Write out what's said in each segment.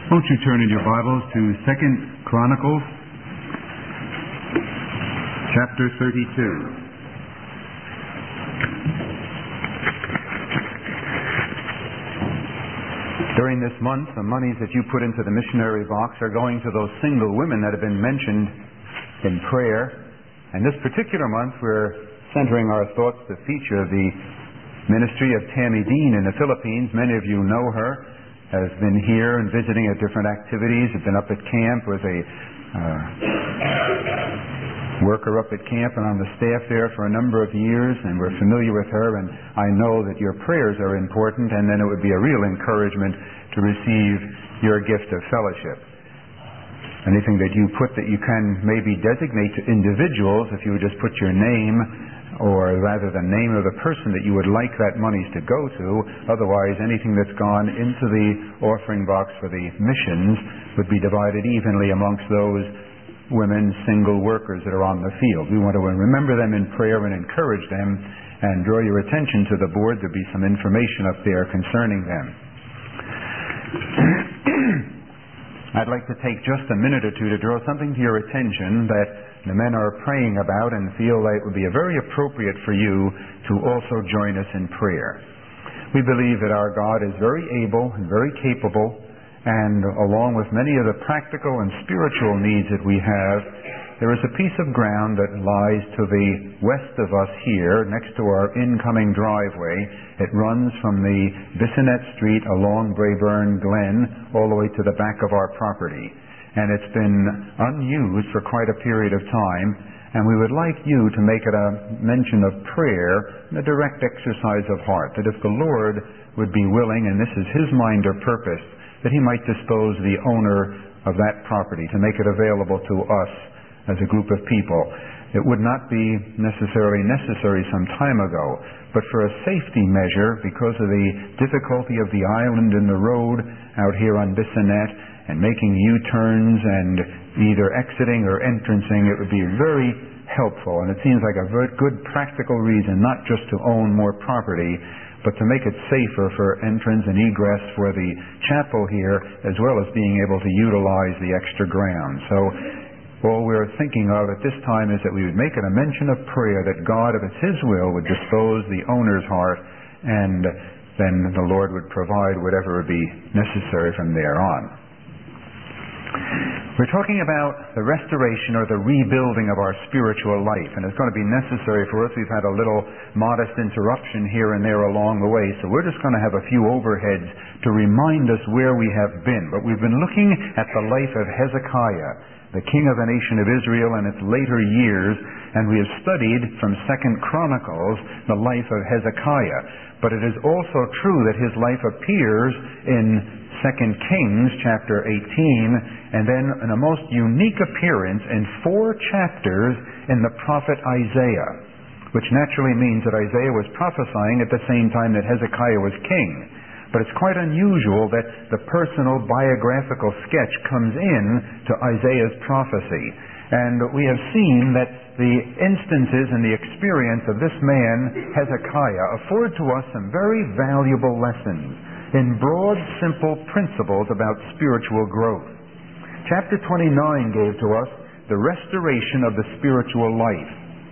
Won't you turn in your Bibles to 2 Chronicles, chapter 32. During this month, the monies that you put into the missionary box are going to those single women that have been mentioned in prayer. And this particular month, we're centering our thoughts to feature the ministry of Tammy Dean in the Philippines. Many of you know her. Has been here and visiting at different activities, has been up at camp, was a worker up at camp and on the staff there for a number of years, and we're familiar with her, and I know that your prayers are important, and then it would be a real encouragement to receive your gift of fellowship. Anything that you put that you can maybe designate to individuals, if you would just put your name, or rather the name of the person that you would like that monies to go to. Otherwise, anything that's gone into the offering box for the missions would be divided evenly amongst those women, single workers that are on the field. We want to remember them in prayer and encourage them and draw your attention to the board. There'll be some information up there concerning them. I'd like to take just a minute or two to draw something to your attention that the men are praying about and feel that it would be very appropriate for you to also join us in prayer. We believe that our God is very able and very capable, and along with many of the practical and spiritual needs that we have, there is a piece of ground that lies to the west of us here, next to our incoming driveway. It runs from the Bissonnet Street along Brayburn Glen all the way to the back of our property. And it's been unused for quite a period of time, and we would like you to make it a mention of prayer and a direct exercise of heart, that if the Lord would be willing, and this is His mind or purpose, that He might dispose the owner of that property to make it available to us as a group of people. It would not be necessarily necessary some time ago, but for a safety measure, because of the difficulty of the island and the road out here on Bissonnet, and making U-turns and either exiting or entrancing, it would be very helpful. And it seems like a very good practical reason, not just to own more property, but to make it safer for entrance and egress for the chapel here, as well as being able to utilize the extra ground. So all we're thinking of at this time is that we would make it a mention of prayer that God, if it's His will, would dispose the owner's heart, and then the Lord would provide whatever would be necessary from there on. We're talking about the restoration or the rebuilding of our spiritual life, and it's going to be necessary for us. We've had a little modest interruption here and there along the way, so we're just going to have a few overheads to remind us where we have been. But we've been looking at the life of Hezekiah, the king of the nation of Israel in its later years, and we have studied from 2 Chronicles the life of Hezekiah. But it is also true that his life appears in 2 Kings chapter 18, and then in a most unique appearance in 4 chapters in the prophet Isaiah, which naturally means that Isaiah was prophesying at the same time that Hezekiah was king. But it's quite unusual that the personal biographical sketch comes in to Isaiah's prophecy. And we have seen that the instances and the experience of this man, Hezekiah, afford to us some very valuable lessons in broad, simple principles about spiritual growth. Chapter 29 gave to us the restoration of the spiritual life.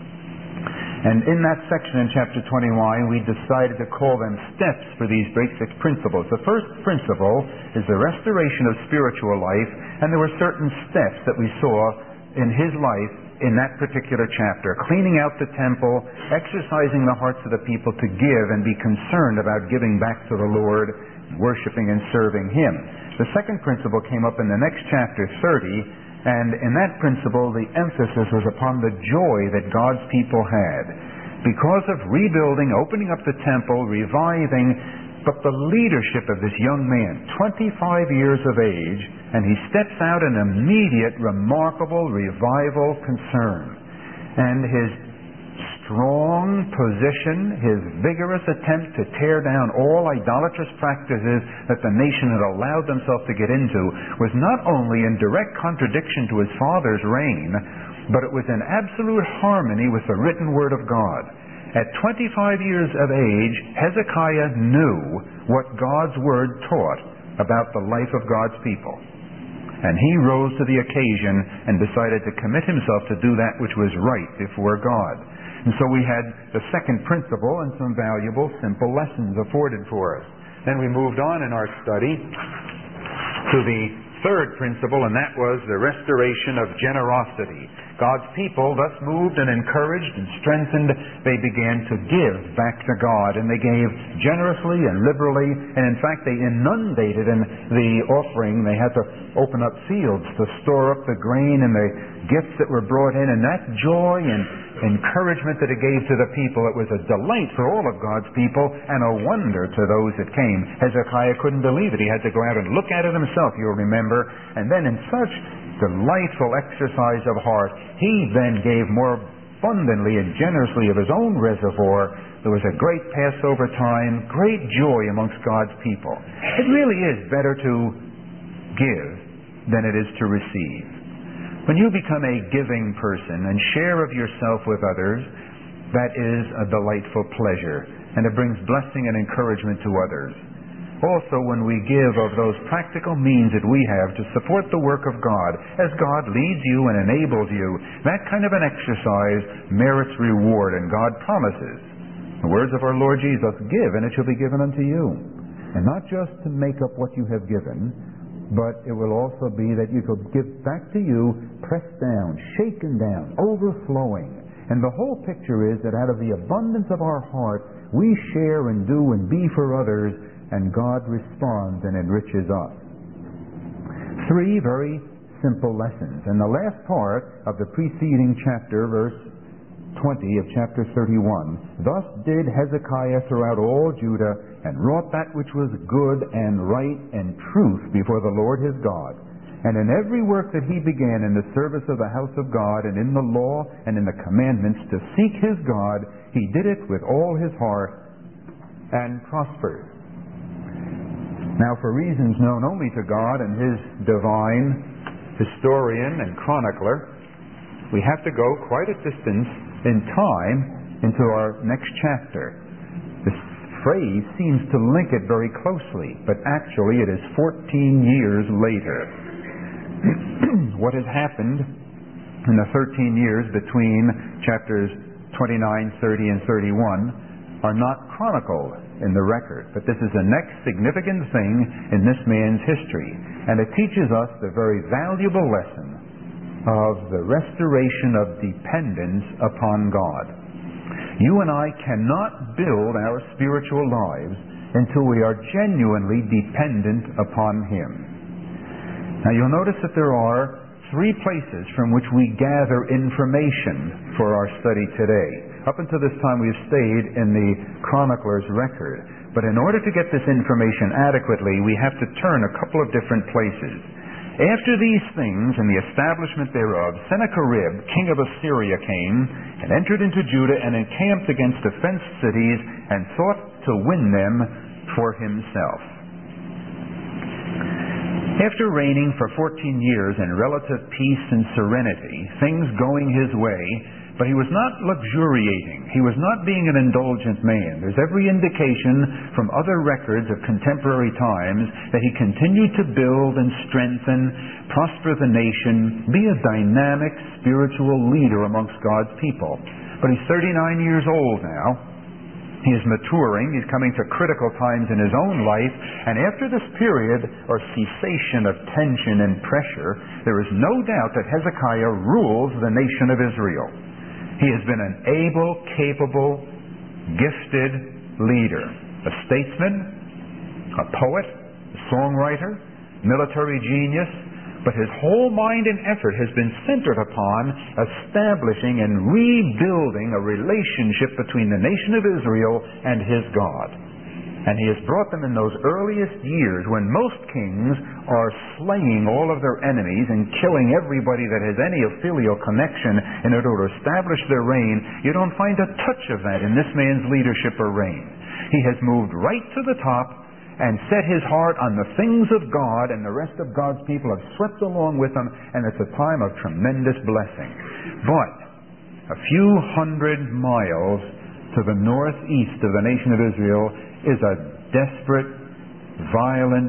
And in that section in chapter 21, we decided to call them steps for these basic principles. The first principle is the restoration of spiritual life, and there were certain steps that we saw in his life in that particular chapter. Cleaning out the temple, exercising the hearts of the people to give and be concerned about giving back to the Lord, worshiping and serving Him. The second principle came up in the next chapter, 30, and in that principle the emphasis was upon the joy that God's people had. Because of rebuilding, opening up the temple, reviving, but the leadership of this young man, 25 years of age, and he steps out in immediate, remarkable revival concern. And his strong position, his vigorous attempt to tear down all idolatrous practices that the nation had allowed themselves to get into, was not only in direct contradiction to his father's reign, but it was in absolute harmony with the written word of God. At 25 years of age, Hezekiah knew what God's word taught about the life of God's people. And he rose to the occasion and decided to commit himself to do that which was right before God. And so we had the second principle and some valuable, simple lessons afforded for us. Then we moved on in our study to the third principle, and that was the restoration of generosity. God's people, thus moved and encouraged and strengthened, they began to give back to God, and they gave generously and liberally, and in fact they inundated in the offering. They had to open up fields to store up the grain and the gifts that were brought in, and that joy and encouragement that it gave to the people, it was a delight for all of God's people and a wonder to those that came. Hezekiah couldn't believe it. He had to go out and look at it himself, you'll remember, and then in such delightful exercise of heart, he then gave more abundantly and generously of his own reservoir. There was a great Passover time, great joy amongst God's people. It really is better to give than it is to receive. When you become a giving person and share of yourself with others, that is a delightful pleasure, and it brings blessing and encouragement to others. Also, when we give of those practical means that we have to support the work of God, as God leads you and enables you, that kind of an exercise merits reward, and God promises. The words of our Lord Jesus, "Give, and it shall be given unto you." And not just to make up what you have given, but it will also be that you will give back to you, pressed down, shaken down, overflowing. And the whole picture is that out of the abundance of our heart, we share and do and be for others, and God responds and enriches us. 3 very simple lessons. And the last part of the preceding chapter, verse 20 of chapter 31, "Thus did Hezekiah throughout all Judah, and wrought that which was good and right and truth before the Lord his God. And in every work that he began in the service of the house of God, and in the law and in the commandments to seek his God, he did it with all his heart and prospered." Now, for reasons known only to God and his divine historian and chronicler, we have to go quite a distance in time into our next chapter. This phrase seems to link it very closely, but actually it is 14 years later. What has happened in the 13 years between chapters 29, 30, and 31 are not chronicled in the record, but this is the next significant thing in this man's history, and it teaches us the very valuable lesson of the restoration of dependence upon God. You and I cannot build our spiritual lives until we are genuinely dependent upon Him. Now you'll notice that there are 3 places from which we gather information for our study today. Up until this time we've stayed in the chronicler's record, but in order to get this information adequately, we have to turn a couple of different places. After these things and the establishment thereof, Sennacherib, king of Assyria, came and entered into Judah and encamped against the fenced cities and sought to win them for himself. After reigning for 14 years in relative peace and serenity, things going his way, but he was not luxuriating. He was not being an indulgent man. There's every indication from other records of contemporary times that he continued to build and strengthen, prosper the nation, be a dynamic spiritual leader amongst God's people. But he's 39 years old now. He is maturing. He's coming to critical times in his own life. And after this period or cessation of tension and pressure, there is no doubt that Hezekiah rules the nation of Israel. He has been an able, capable, gifted leader, a statesman, a poet, a songwriter, military genius, but his whole mind and effort has been centered upon establishing and rebuilding a relationship between the nation of Israel and his God. And he has brought them in those earliest years when most kings are slaying all of their enemies and killing everybody that has any filial connection in order to establish their reign. You don't find a touch of that in this man's leadership or reign. He has moved right to the top and set his heart on the things of God, and the rest of God's people have swept along with him, and it's a time of tremendous blessing. But a few hundred miles to the northeast of the nation of Israel is a desperate, violent,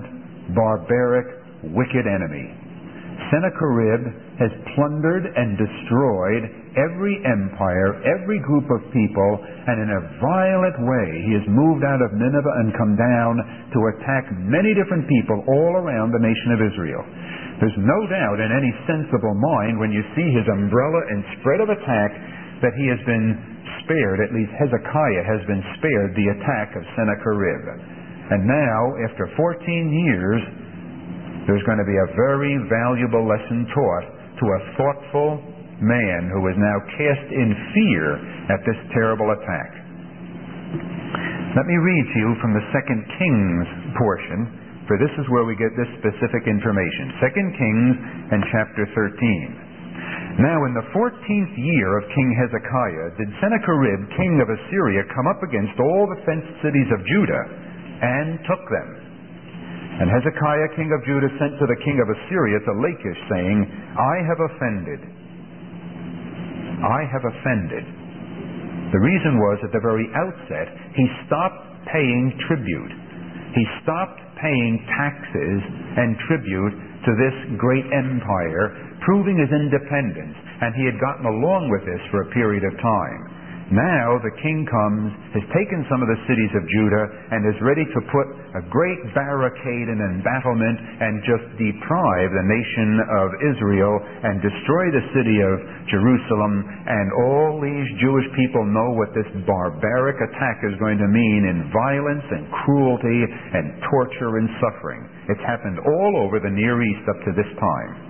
barbaric, wicked enemy. Sennacherib has plundered and destroyed every empire, every group of people, and in a violent way he has moved out of Nineveh and come down to attack many different people all around the nation of Israel. There's no doubt in any sensible mind when you see his umbrella and spread of attack that he has been spared, at least Hezekiah has been spared the attack of Sennacherib. And now, after 14 years, there's going to be a very valuable lesson taught to a thoughtful man who is now cast in fear at this terrible attack. Let me read to you from the 2 Kings portion, for this is where we get this specific information. 2 Kings and chapter 13. Now in the 14th year of King Hezekiah did Sennacherib, king of Assyria, come up against all the fenced cities of Judah and took them. And Hezekiah, king of Judah, sent to the king of Assyria to Lachish, saying, I have offended. I have offended. The reason was, at the very outset, he stopped paying tribute. He stopped paying taxes and tribute to this great empire, proving his independence, and he had gotten along with this for a period of time. Now the king comes, has taken some of the cities of Judah, and is ready to put a great barricade and embattlement and just deprive the nation of Israel and destroy the city of Jerusalem. And all these Jewish people know what this barbaric attack is going to mean in violence and cruelty and torture and suffering. It's happened all over the Near East up to this time.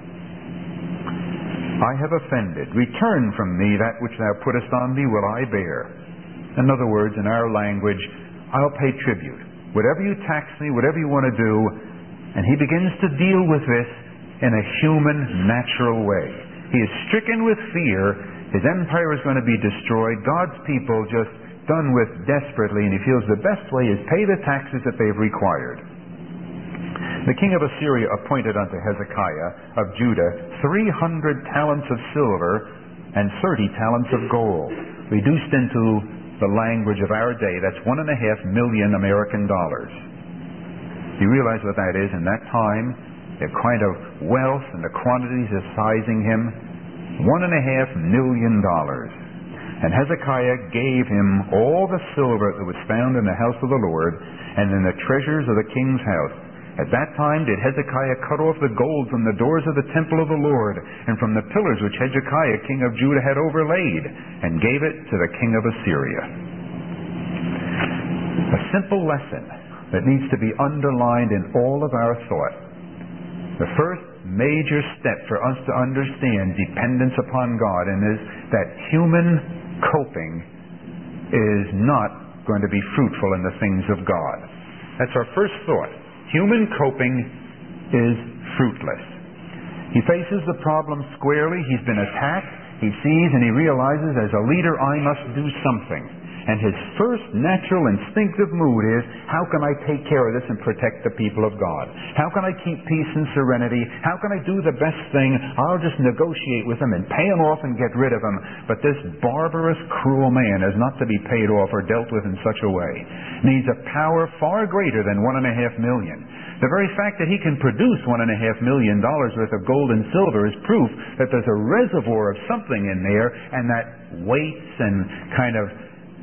I have offended. Return from me that which thou puttest on me will I bear. In other words, in our language, I'll pay tribute. Whatever you tax me, whatever you want to do. And he begins to deal with this in a human, natural way. He is stricken with fear. His empire is going to be destroyed. God's people just done with desperately, and he feels the best way is pay the taxes that they've required. The king of Assyria appointed unto Hezekiah of Judah 300 talents of silver and 30 talents of gold. Reduced into the language of our day, that's $1.5 million American dollars. You realize what that is in that time? The kind of wealth and the quantities of sizing him. $1.5 million. And Hezekiah gave him all the silver that was found in the house of the Lord and in the treasures of the king's house. At that time did Hezekiah cut off the gold from the doors of the temple of the Lord and from the pillars which Hezekiah king of Judah had overlaid, and gave it to the king of Assyria. A simple lesson that needs to be underlined in all of our thought. The first major step for us to understand dependence upon God and is that human coping is not going to be fruitful in the things of God. That's our first thought. Human coping is fruitless. He faces the problem squarely. He's been attacked. He sees and he realizes, as a leader, I must do something. And his first natural instinctive mood is, how can I take care of this and protect the people of God? How can I keep peace and serenity? How can I do the best thing? I'll just negotiate with him and pay him off and get rid of him. But this barbarous, cruel man is not to be paid off or dealt with in such a way. Needs a power far greater than $1.5 million. The very fact that he can produce $1.5 million worth of gold and silver is proof that there's a reservoir of something in there, and that waits and kind of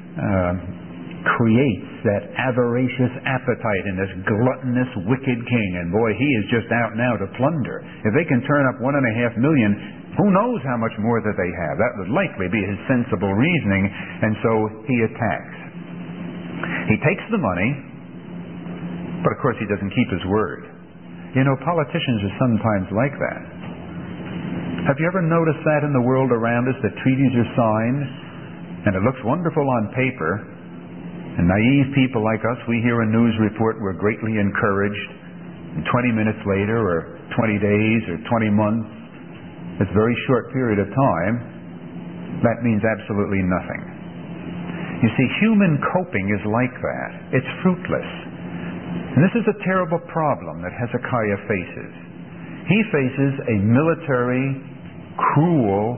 creates that avaricious appetite in this gluttonous, wicked king. And boy, he is just out now to plunder. If they can turn up $1.5 million, who knows how much more that they have? That would likely be his sensible reasoning, and so he attacks. He takes the money, but of course he doesn't keep his word. You know, politicians are sometimes like that. Have you ever noticed that in the world around us, that treaties are signed, and it looks wonderful on paper, and naive people like us, we hear a news report, we're greatly encouraged, and 20 minutes later, or 20 days, or 20 months, this very short period of time, that means absolutely nothing. You see, human coping is like that. It's fruitless. And this is a terrible problem that Hezekiah faces. He faces a military, cruel,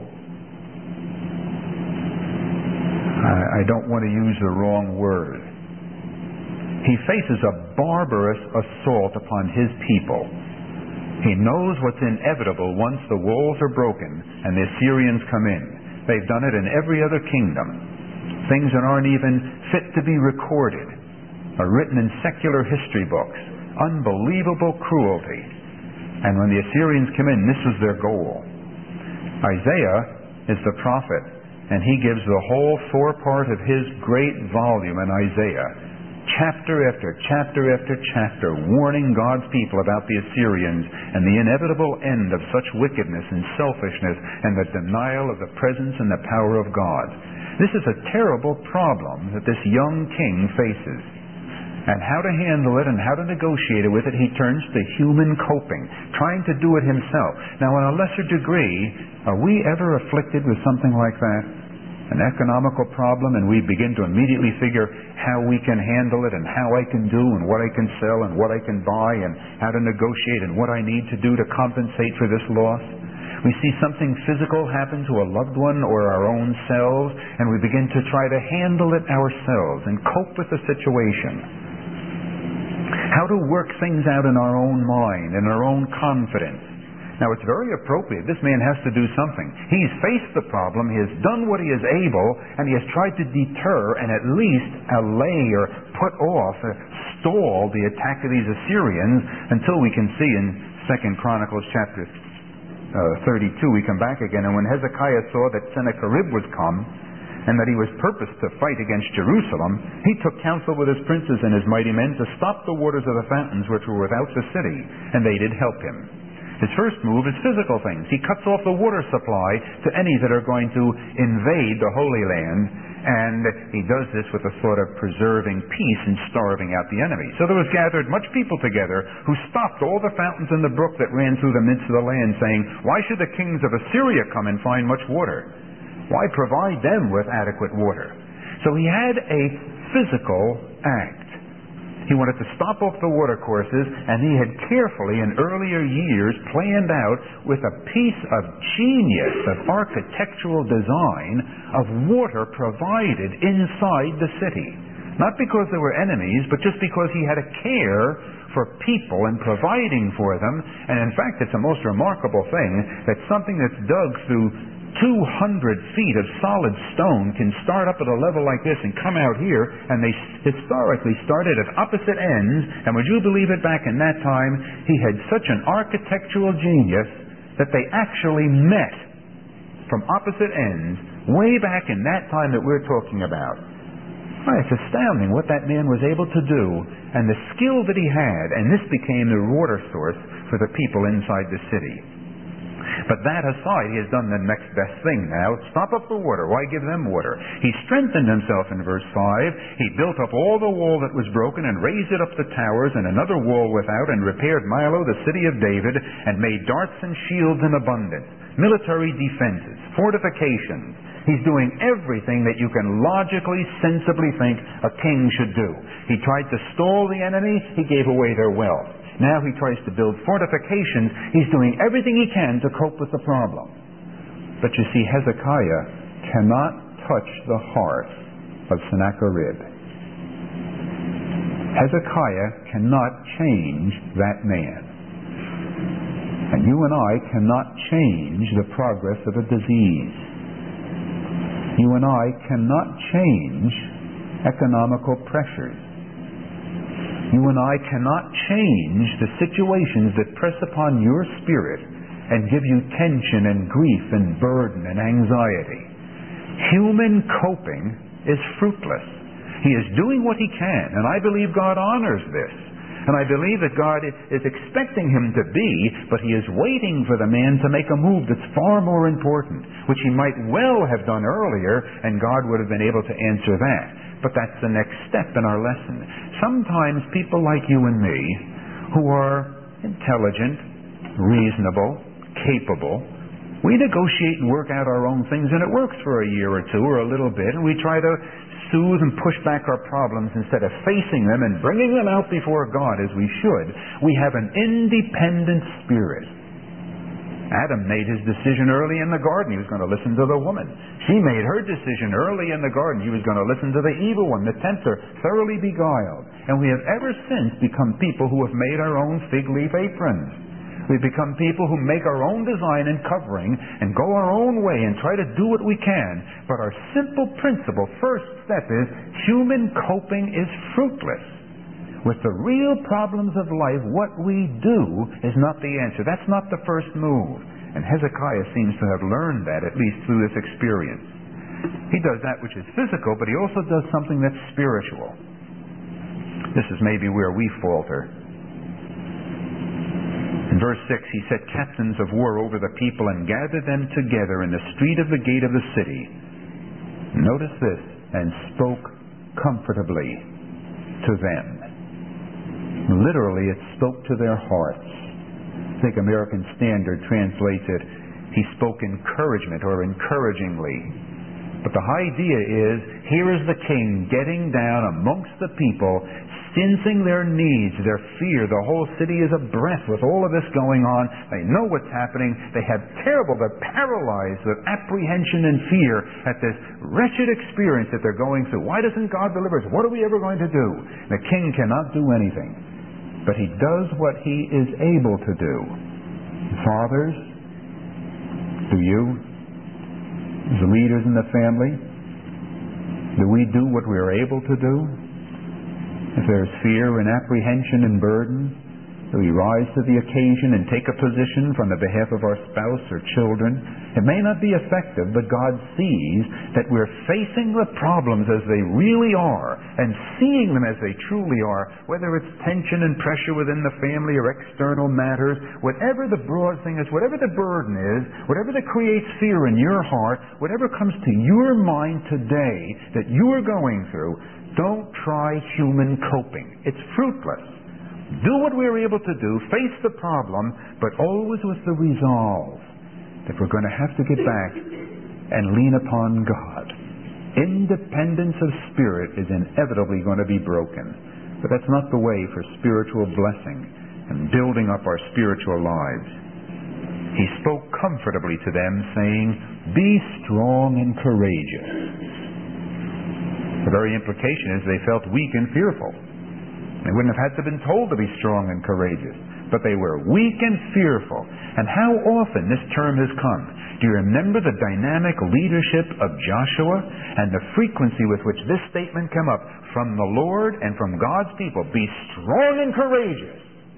I don't want to use the wrong word, He faces a barbarous assault upon his people. He knows what's inevitable once the walls are broken and the Assyrians come in. They've done it in every other kingdom. Things that aren't even fit to be recorded are written in secular history books. Unbelievable cruelty. And when the Assyrians come in, this is their goal. Isaiah is the prophet, and he gives the whole forepart of his great volume in Isaiah, chapter after chapter after chapter, warning God's people about the Assyrians and the inevitable end of such wickedness and selfishness and the denial of the presence and the power of God. This is a terrible problem that this young king faces. And how to handle it and how to negotiate it with it, he turns to human coping, trying to do it himself. Now, on a lesser degree, are we ever afflicted with something like that? An economical problem, and we begin to immediately figure how we can handle it and how I can do and what I can sell and what I can buy and how to negotiate and what I need to do to compensate for this loss. We see something physical happen to a loved one or our own selves, and we begin to try to handle it ourselves and cope with the situation. How to work things out in our own mind, in our own confidence. Now, it's very appropriate. This man has to do something. He's faced the problem. He has done what he is able, and he has tried to deter and at least allay or put off or stall the attack of these Assyrians until we can see in 2 Chronicles chapter 32, we come back again. And when Hezekiah saw that Sennacherib was come, and that he was purposed to fight against Jerusalem, he took counsel with his princes and his mighty men to stop the waters of the fountains which were without the city, and they did help him. His first move is physical things. He cuts off the water supply to any that are going to invade the Holy Land, and he does this with a sort of preserving peace and starving out the enemy. So there was gathered much people together who stopped all the fountains in the brook that ran through the midst of the land, saying, "Why should the kings of Assyria come and find much water? Why provide them with adequate water?" So he had a physical act. He wanted to stop off the water courses, and he had carefully in earlier years planned out with a piece of genius of architectural design of water provided inside the city. Not because there were enemies, but just because he had a care for people and providing for them. And in fact, it's a most remarkable thing that something that's dug through 200 feet of solid stone can start up at a level like this and come out here, and they historically started at opposite ends. And would you believe it, back in that time, he had such an architectural genius that they actually met from opposite ends way back in that time that we're talking about. Well, it's astounding what that man was able to do and the skill that he had, and this became the water source for the people inside the city. But that aside, he has done the next best thing now. Stop up the water. Why give them water? He strengthened himself in verse 5. He built up all the wall that was broken and raised it up the towers and another wall without, and repaired Milo, the city of David, and made darts and shields in abundance, military defenses, fortifications. He's doing everything that you can logically, sensibly think a king should do. He tried to stall the enemy. He gave away their wealth. Now he tries to build fortifications. He's doing everything he can to cope with the problem. But you see, Hezekiah cannot touch the heart of Sennacherib. Hezekiah cannot change that man. And you and I cannot change the progress of a disease. You and I cannot change economical pressures. You and I cannot change the situations that press upon your spirit and give you tension and grief and burden and anxiety. Human coping is fruitless. He is doing what he can, and I believe God honors this. And I believe that God is expecting him to be, but he is waiting for the man to make a move that's far more important, which he might well have done earlier, and God would have been able to answer that. But that's the next step in our lesson. Sometimes people like you and me, who are intelligent, reasonable, capable, we negotiate and work out our own things, and it works for a year or two or a little bit, and we try to soothe and push back our problems instead of facing them and bringing them out before God as we should. We have an independent spirit. Adam made his decision early in the garden. He was going to listen to the woman. She made her decision early in the garden. He was going to listen to the evil one, the tempter, thoroughly beguiled. And we have ever since become people who have made our own fig leaf aprons. We've become people who make our own design and covering and go our own way and try to do what we can. But our simple principle, first step is, human coping is fruitless. With the real problems of life, what we do is not the answer. That's not the first move. And Hezekiah seems to have learned that, at least through this experience. He does that which is physical, but he also does something that's spiritual. This is maybe where we falter. In verse 6, he set captains of war over the people and gathered them together in the street of the gate of the city. Notice this, and spoke comfortably to them. Literally, it spoke to their hearts. I think American Standard translates it, he spoke encouragement or encouragingly. But the idea is, here is the king getting down amongst the people, sensing their needs, their fear. The whole city is abreast with all of this going on. They know what's happening. They have they're paralyzed with apprehension and fear at this wretched experience that they're going through. Why doesn't God deliver us? What are we ever going to do? The king cannot do anything. But he does what he is able to do. Fathers, do you, as leaders in the family, do we do what we are able to do? If there's fear and apprehension and burden, do we rise to the occasion and take a position from the behalf of our spouse or children? It may not be effective, but God sees that we're facing the problems as they really are and seeing them as they truly are, whether it's tension and pressure within the family or external matters, whatever the broad thing is, whatever the burden is, whatever that creates fear in your heart, whatever comes to your mind today that you are going through, don't try human coping. It's fruitless. Do what we're able to do, face the problem, but always with the resolve that we're going to have to get back and lean upon God. Independence of spirit is inevitably going to be broken. But that's not the way for spiritual blessing and building up our spiritual lives. He spoke comfortably to them, saying, "Be strong and courageous." The very implication is they felt weak and fearful. They wouldn't have had to have been told to be strong and courageous. But they were weak and fearful. And how often this term has come. Do you remember the dynamic leadership of Joshua and the frequency with which this statement came up from the Lord and from God's people? Be strong and courageous.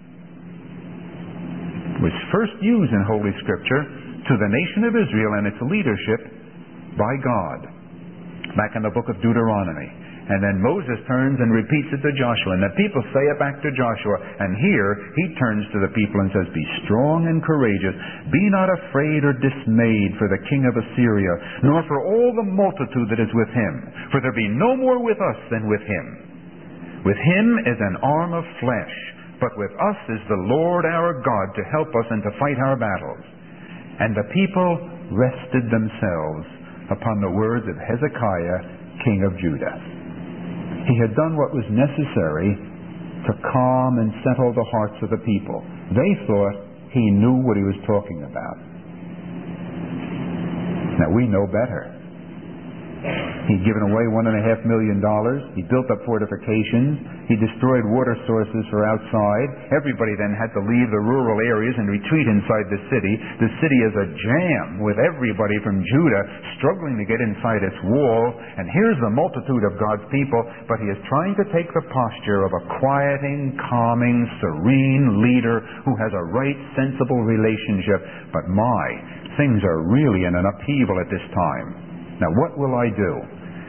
It was first used in Holy Scripture to the nation of Israel and its leadership by God, back in the book of Deuteronomy. And then Moses turns and repeats it to Joshua, and the people say it back to Joshua. And here, he turns to the people and says, "Be strong and courageous. Be not afraid or dismayed for the king of Assyria, nor for all the multitude that is with him. For there be no more with us than with him. With him is an arm of flesh, but with us is the Lord our God to help us and to fight our battles." And the people rested themselves upon the words of Hezekiah, king of Judah. He had done what was necessary to calm and settle the hearts of the people. They thought he knew what he was talking about. Now we know better. He'd given away $1.5 million. He built up fortifications. He destroyed water sources for outside. Everybody then had to leave the rural areas and retreat inside the city. The city is a jam with everybody from Judah struggling to get inside its walls. And here's the multitude of God's people, but he is trying to take the posture of a quieting, calming, serene leader who has a right, sensible relationship. But things are really in an upheaval at this time. Now, what will I do?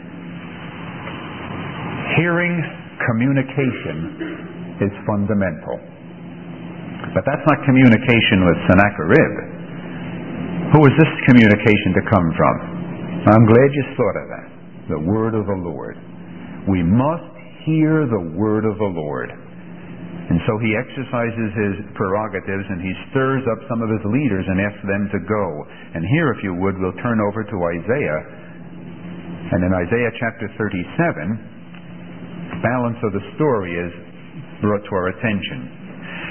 Hearing communication is fundamental. But that's not communication with Sennacherib. Who is this communication to come from? I'm glad you thought of that. The word of the Lord. We must hear the word of the Lord. And so he exercises his prerogatives and he stirs up some of his leaders and asks them to go. And here, if you would, we'll turn over to Isaiah. And in Isaiah chapter 37, the balance of the story is brought to our attention.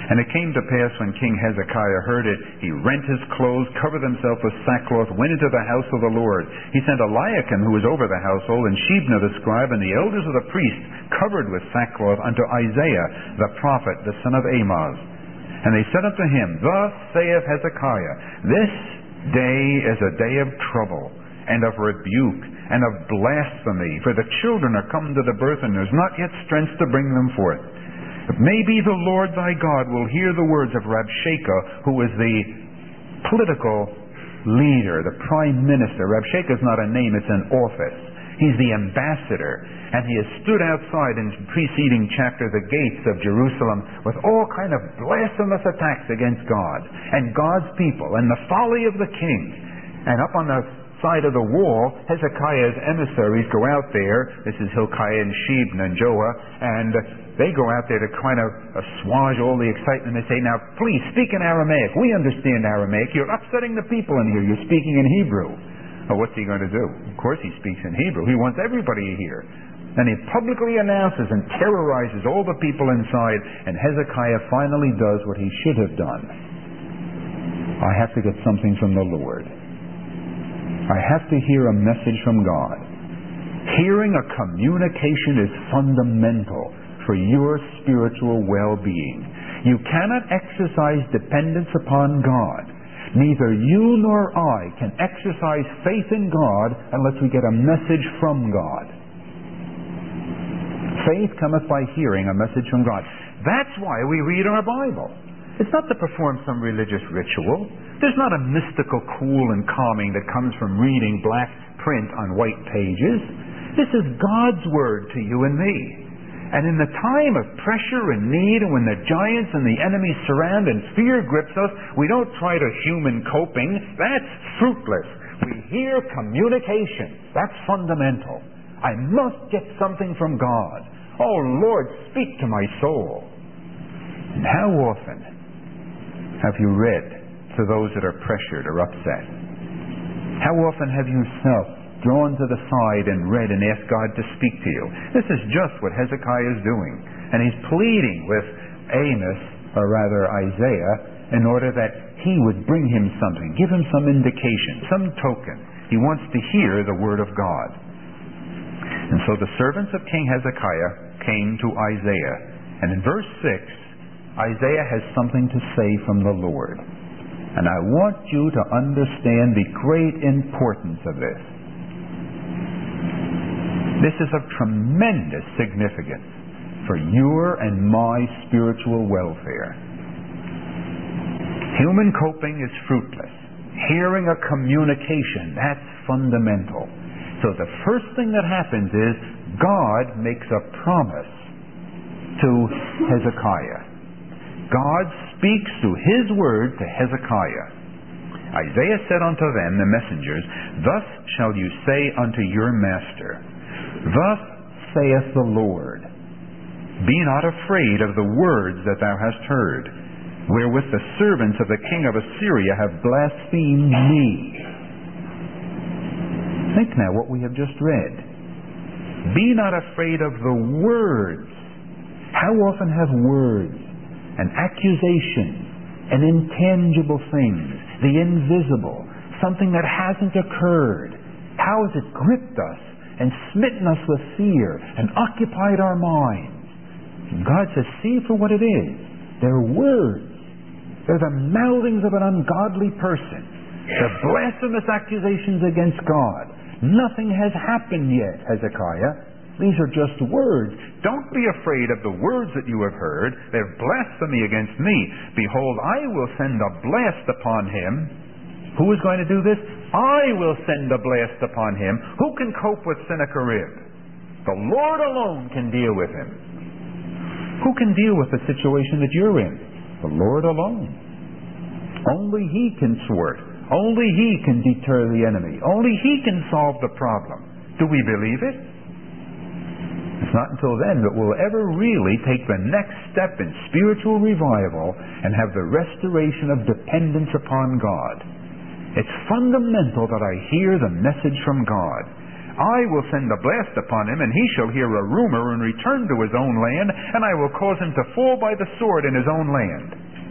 And it came to pass when King Hezekiah heard it, he rent his clothes, covered himself with sackcloth, went into the house of the Lord. He sent Eliakim, who was over the household, and Shebna the scribe, and the elders of the priests, covered with sackcloth, unto Isaiah the prophet, the son of Amoz. And they said unto him, Thus saith Hezekiah, This day is a day of trouble, and of rebuke, and of blasphemy, for the children are come to the birth, and there is not yet strength to bring them forth. But maybe the Lord thy God will hear the words of Rabshakeh, who is the political leader, the prime minister. Rabshakeh is not a name, it's an office. He's the ambassador, and he has stood outside in preceding chapter the gates of Jerusalem with all kind of blasphemous attacks against God and God's people and the folly of the king. And up on the side of the wall, Hezekiah's emissaries go out there. This is Hilkiah and Shebna and Joah, and they go out there to kind of assuage all the excitement. They say, Now, please, speak in Aramaic. We understand Aramaic. You're upsetting the people in here. You're speaking in Hebrew. Well, what's he going to do? Of course he speaks in Hebrew. He wants everybody to hear. And he publicly announces and terrorizes all the people inside, and Hezekiah finally does what he should have done. I have to get something from the Lord. I have to hear a message from God. Hearing a communication is fundamental for your spiritual well-being. You cannot exercise dependence upon God. Neither you nor I can exercise faith in God unless we get a message from God. Faith cometh by hearing a message from God. That's why we read our Bible. It's not to perform some religious ritual. There's not a mystical cool and calming that comes from reading black print on white pages. This is God's Word to you and me. And in the time of pressure and need, and when the giants and the enemy surround and fear grips us, we don't try to human coping. That's fruitless. We hear communication. That's fundamental. I must get something from God. Oh, Lord, speak to my soul. And how often have you read to those that are pressured or upset? How often have you yourself drawn to the side and read and asked God to speak to you? This is just what Hezekiah is doing. And he's pleading with Amos, or rather Isaiah, in order that he would bring him something, give him some indication, some token. He wants to hear the word of God. And so the servants of King Hezekiah came to Isaiah. And in verse 6, Isaiah has something to say from the Lord. And I want you to understand the great importance of this. This is of tremendous significance for your and my spiritual welfare. Human coping is fruitless. Hearing a communication, that's fundamental. So the first thing that happens is God makes a promise to Hezekiah. God speaks through His word to Hezekiah. Isaiah said unto them, the messengers, Thus shall you say unto your master, Thus saith the Lord, Be not afraid of the words that thou hast heard, wherewith the servants of the king of Assyria have blasphemed me. Think now what we have just read. Be not afraid of the words. How often have words and accusations and intangible things, the invisible, something that hasn't occurred, how has it gripped us and smitten us with fear and occupied our minds? And God says, see for what it is. They're words. They're the mouthings of an ungodly person. They're blasphemous accusations against God. Nothing has happened yet, Hezekiah. These are just words. Don't be afraid of the words that you have heard. They're blasphemy against me. Behold, I will send a blast upon him. Who is going to do this? I will send a blast upon him. Who can cope with Sennacherib? The Lord alone can deal with him. Who can deal with the situation that you're in? The Lord alone. Only He can thwart. Only He can deter the enemy. Only He can solve the problem. Do we believe it? It's not until then that we'll ever really take the next step in spiritual revival and have the restoration of dependence upon God. It's fundamental that I hear the message from God. I will send a blast upon him, and he shall hear a rumor and return to his own land, and I will cause him to fall by the sword in his own land.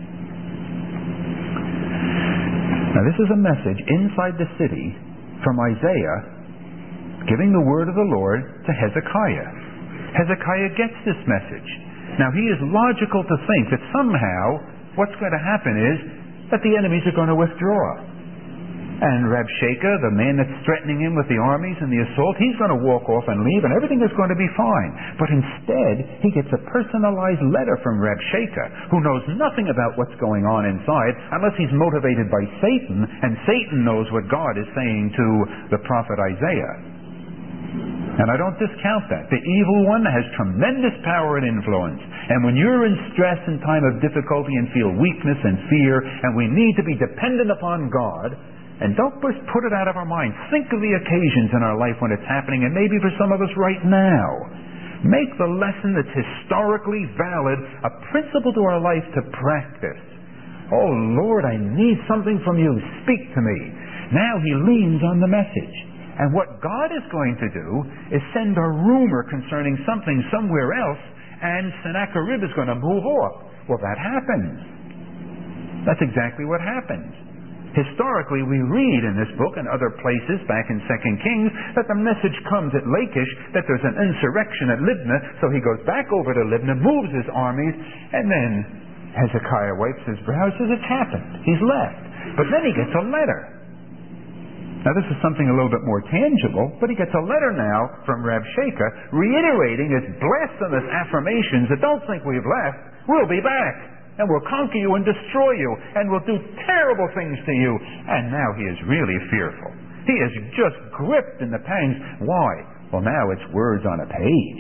Now this is a message inside the city from Isaiah giving the word of the Lord to Hezekiah. Hezekiah gets this message. Now he is logical to think that somehow what's going to happen is that the enemies are going to withdraw. And Rabshakeh, the man that's threatening him with the armies and the assault, he's going to walk off and leave, and everything is going to be fine. But instead, he gets a personalized letter from Rabshakeh, who knows nothing about what's going on inside unless he's motivated by Satan, and Satan knows what God is saying to the prophet Isaiah. And I don't discount that. The evil one has tremendous power and influence. And when you're in stress and time of difficulty and feel weakness and fear, and we need to be dependent upon God, and don't just put it out of our mind. Think of the occasions in our life when it's happening, and maybe for some of us right now. Make the lesson that's historically valid a principle to our life to practice. Oh, Lord, I need something from you. Speak to me. Now he leans on the message. And what God is going to do is send a rumor concerning something somewhere else, and Sennacherib is going to move off. Well, that happens. That's exactly what happens. Historically, we read in this book and other places back in 2 Kings that the message comes at Lachish that there's an insurrection at Libnah, so he goes back over to Libnah, moves his armies, and then Hezekiah wipes his brow and says, it's happened. He's left. But then he gets a letter. Now this is something a little bit more tangible, but he gets a letter now from Rabshakeh reiterating his blasphemous affirmations that don't think we've left, we'll be back. And we'll conquer you and destroy you, and we'll do terrible things to you. And now he is really fearful. He is just gripped in the pangs. Why? Well, now it's words on a page.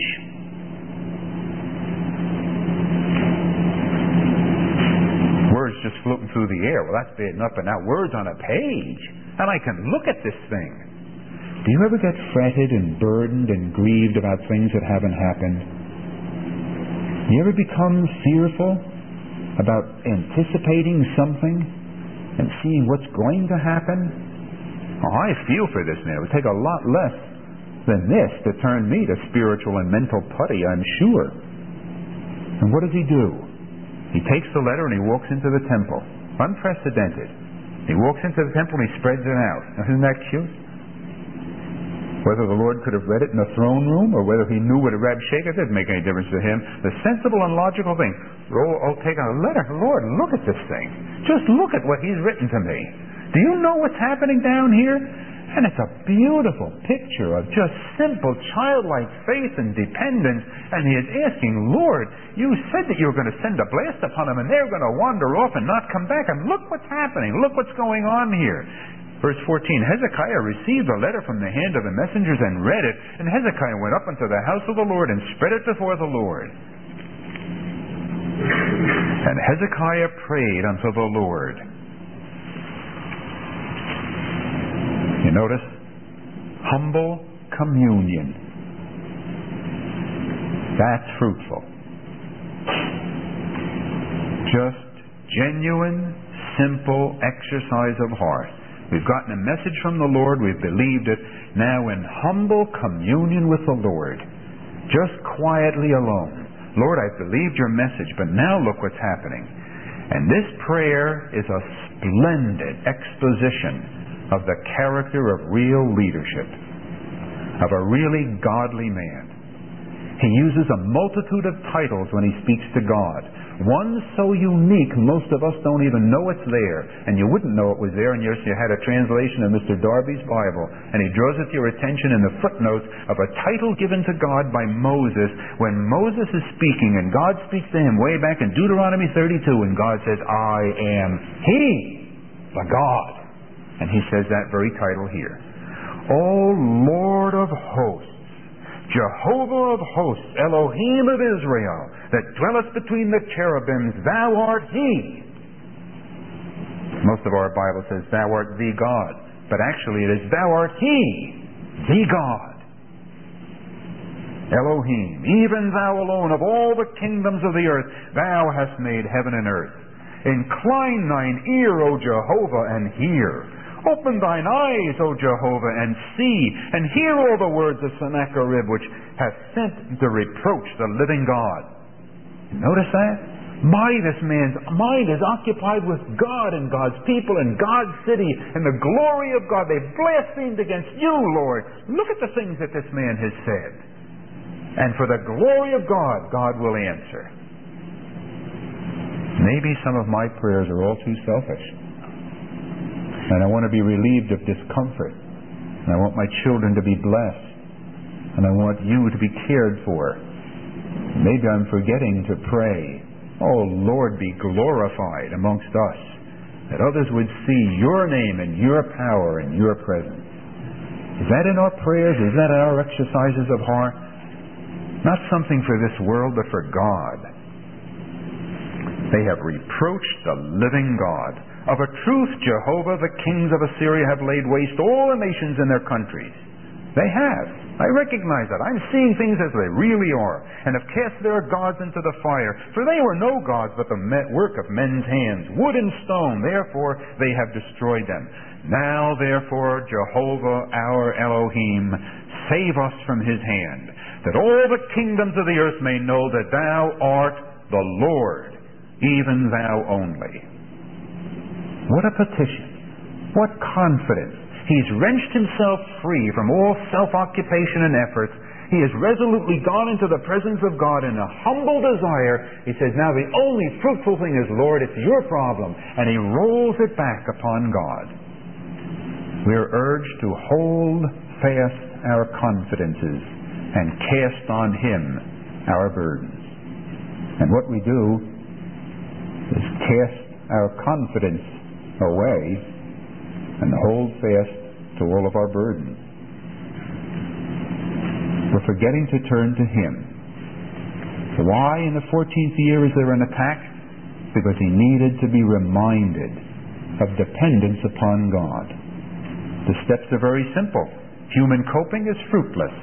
Words just floating through the air. Well, that's bad enough, but now words on a page. And I can look at this thing. Do you ever get fretted and burdened and grieved about things that haven't happened? Do you ever become fearful about anticipating something and seeing what's going to happen? Oh, I feel for this man. It would take a lot less than this to turn me to spiritual and mental putty, I'm sure. And what does he do? He takes the letter and he walks into the temple. Unprecedented. He walks into the temple and he spreads it out. Now, isn't that cute? Whether the Lord could have read it in the throne room or whether he knew what a Rabshakeh, it didn't make any difference to him. The sensible and logical thing, oh, take a letter. Lord, look at this thing. Just look at what he's written to me. Do you know what's happening down here? And it's a beautiful picture of just simple childlike faith and dependence. And he is asking, Lord, you said that you were going to send a blast upon them and they're going to wander off and not come back. And look what's happening. Look what's going on here. Verse 14, Hezekiah received a letter from the hand of the messengers and read it, and Hezekiah went up unto the house of the Lord and spread it before the Lord. And Hezekiah prayed unto the Lord. You notice? Humble communion. That's fruitful. Just genuine, simple exercise of heart. We've gotten a message from the Lord. We've believed it. Now in humble communion with the Lord. Just quietly alone. Lord, I've believed your message, but now look what's happening. And this prayer is a splendid exposition of the character of real leadership. Of a really godly man. He uses a multitude of titles when he speaks to God. One so unique, most of us don't even know it's there. And you wouldn't know it was there unless you had a translation of Mr. Darby's Bible. And he draws it to your attention in the footnotes of a title given to God by Moses when Moses is speaking and God speaks to him way back in Deuteronomy 32 and God says, I am He, the God. And he says that very title here. O Lord of hosts, Jehovah of hosts, Elohim of Israel, that dwelleth between the cherubims, thou art He. Most of our Bible says, thou art the God. But actually it is, thou art He, the God. Elohim, even thou alone of all the kingdoms of the earth, thou hast made heaven and earth. Incline thine ear, O Jehovah, and hear. Open thine eyes, O Jehovah, and see, and hear all the words of Sennacherib, which hath sent to reproach the living God. Notice that? This man's mind is occupied with God and God's people and God's city and the glory of God. They've blasphemed against you, Lord. Look at the things that this man has said. And for the glory of God, God will answer. Maybe some of my prayers are all too selfish. And I want to be relieved of discomfort. And I want my children to be blessed. And I want you to be cared for. Maybe I'm forgetting to pray, oh Lord, be glorified amongst us, that others would see your name and your power and your presence. Is that in our prayers? Is that in our exercises of heart? Not something for this world, but for God. They have reproached the living God. Of a truth, Jehovah, the kings of Assyria have laid waste all the nations in their countries. They have. I recognize that. I'm seeing things as they really are, and have cast their gods into the fire. For they were no gods, but the work of men's hands, wood and stone. Therefore they have destroyed them. Now, therefore, Jehovah, our Elohim, save us from his hand, that all the kingdoms of the earth may know that thou art the Lord, even thou only. What a petition. What confidence. He's wrenched himself free from all self-occupation and efforts. He has resolutely gone into the presence of God in a humble desire. He says, now the only fruitful thing is, Lord, it's your problem. And he rolls it back upon God. We are urged to hold fast our confidences and cast on him our burdens. And what we do is cast our confidence away and hold fast to all of our burdens. We're forgetting to turn to him. Why in the 14th year is there an attack? Because he needed to be reminded of dependence upon God. The steps are very simple. Human coping is fruitless.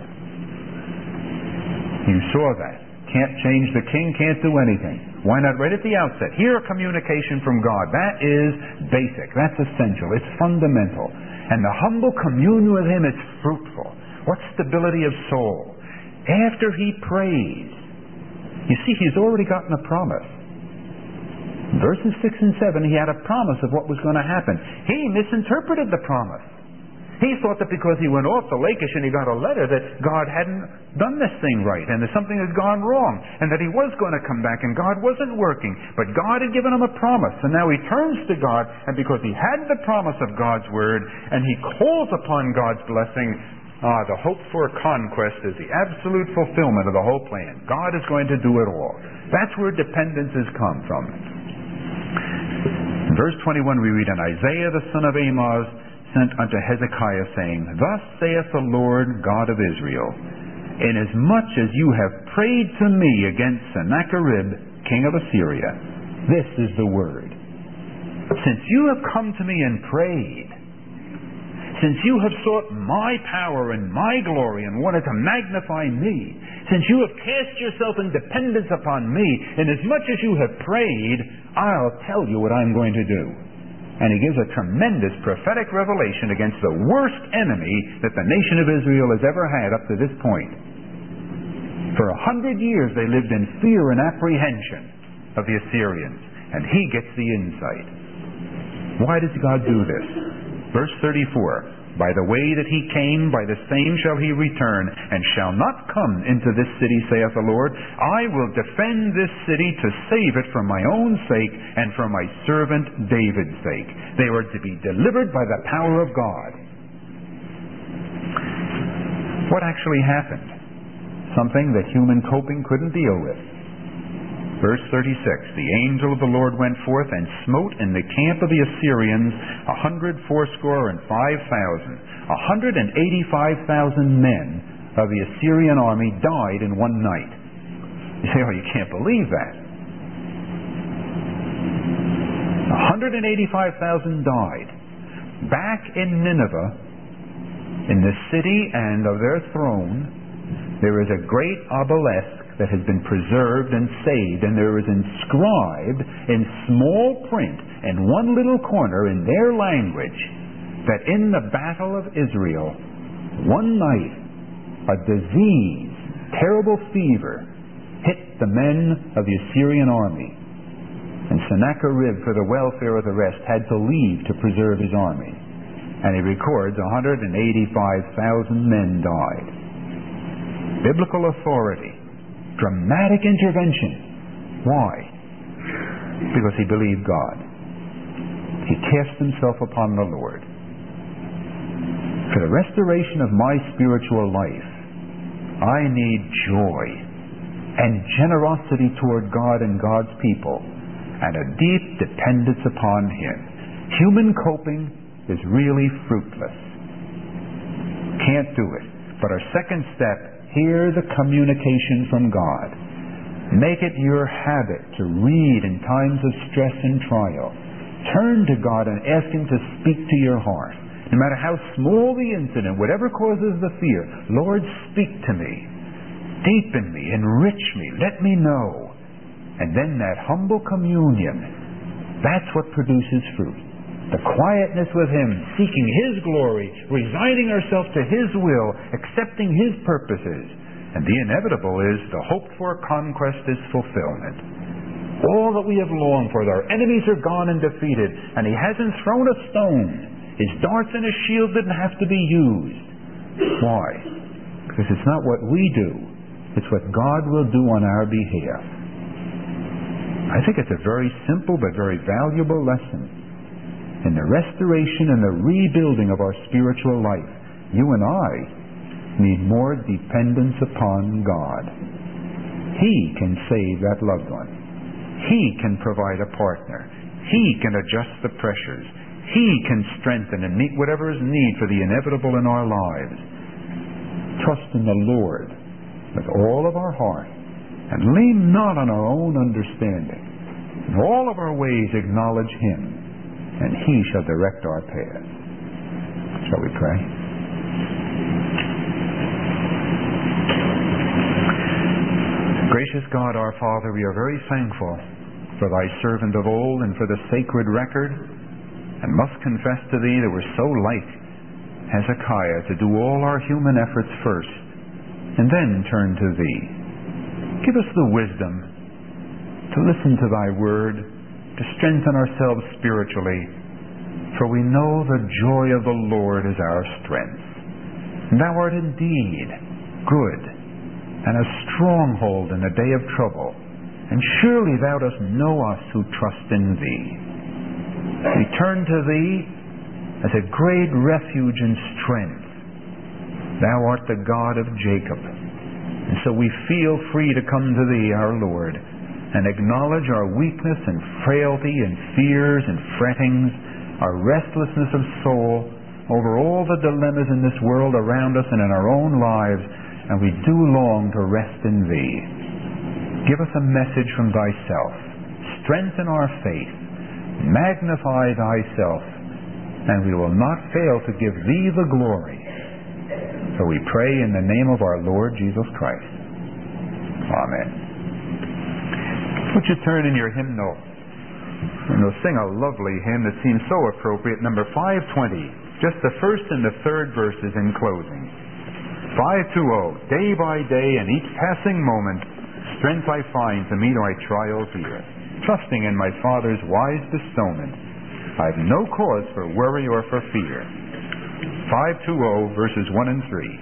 You saw that. Can't change the king, can't do anything. Why not right at the outset? Hear a communication from God. That is basic. That's essential. It's fundamental. And the humble communion with him is fruitful. What stability of soul. After he prays, you see, he's already gotten a promise. In verses 6 and 7, he had a promise of what was going to happen. He misinterpreted the promise. He thought that because he went off to Lachish and he got a letter that God hadn't done this thing right and that something had gone wrong and that he was going to come back and God wasn't working. But God had given him a promise, and now he turns to God, and because he had the promise of God's word and he calls upon God's blessing, the hope for conquest is the absolute fulfillment of the whole plan. God is going to do it all. That's where dependence has come from. In verse 21 we read, and Isaiah the son of Amoz sent unto Hezekiah, saying, thus saith the Lord God of Israel, inasmuch as you have prayed to me against Sennacherib, king of Assyria, this is the word. Since you have come to me and prayed, since you have sought my power and my glory and wanted to magnify me, since you have cast yourself in dependence upon me, inasmuch as you have prayed, I'll tell you what I'm going to do. And he gives a tremendous prophetic revelation against the worst enemy that the nation of Israel has ever had up to this point. For 100 years they lived in fear and apprehension of the Assyrians, and he gets the insight. Why does God do this? Verse 34, by the way that he came, by the same shall he return, and shall not come into this city, saith the Lord. I will defend this city to save it for my own sake and for my servant David's sake. They were to be delivered by the power of God. What actually happened? Something that human coping couldn't deal with. Verse 36, the angel of the Lord went forth and smote in the camp of the Assyrians 185,000 men of the Assyrian army died in one night. You say, oh, you can't believe that. 185,000 died. Back in Nineveh, in the city and of their throne, there is a great obelisk that has been preserved and saved, and there is inscribed in small print in one little corner in their language, that in the battle of Israel, one night, a disease, terrible fever, hit the men of the Assyrian army. And Sennacherib, for the welfare of the rest, had to leave to preserve his army. And he records 185,000 men died. Biblical authority. Dramatic intervention. Why? Because he believed God. He cast himself upon the Lord. For the restoration of my spiritual life, I need joy and generosity toward God and God's people, and a deep dependence upon Him. Human coping is really fruitless. Can't do it. But our second step, hear the communication from God. Make it your habit to read in times of stress and trial. Turn to God and ask Him to speak to your heart. No matter how small the incident, whatever causes the fear, Lord, speak to me. Deepen me, enrich me, let me know. And then that humble communion, that's what produces fruit. The quietness with Him, seeking His glory, resigning ourselves to His will, accepting His purposes. And the inevitable is the hoped-for conquest is fulfillment. All that we have longed for, our enemies are gone and defeated, and He hasn't thrown a stone. His darts and His shield didn't have to be used. Why? Because it's not what we do, it's what God will do on our behalf. I think it's a very simple but very valuable lesson. In the restoration and the rebuilding of our spiritual life, you and I need more dependence upon God. He can save that loved one. He can provide a partner. He can adjust the pressures. He can strengthen and meet whatever is need for the inevitable in our lives. Trust in the Lord with all of our heart, and lean not on our own understanding. In all of our ways acknowledge Him, and He shall direct our paths. Shall we pray? Gracious God, our Father, we are very thankful for Thy servant of old and for the sacred record, and must confess to Thee that we're so like Hezekiah to do all our human efforts first, and then turn to Thee. Give us the wisdom to listen to Thy word, to strengthen ourselves spiritually, for we know the joy of the Lord is our strength. And Thou art indeed good and a stronghold in the day of trouble, and surely Thou dost know us who trust in Thee. We turn to Thee as a great refuge and strength. Thou art the God of Jacob. And so we feel free to come to Thee, our Lord, and acknowledge our weakness and frailty and fears and frettings, our restlessness of soul over all the dilemmas in this world around us and in our own lives, and we do long to rest in Thee. Give us a message from Thyself. Strengthen our faith. Magnify Thyself, and we will not fail to give Thee the glory. For we pray in the name of our Lord Jesus Christ. Amen. Would you turn in your hymnal and we'll sing a lovely hymn that seems so appropriate, number 520, just the first and the third verses in closing. 520, day by day and each passing moment, strength I find to meet my trials here. Trusting in my Father's wise bestowment, I have no cause for worry or for fear. 520, verses 1 and 3.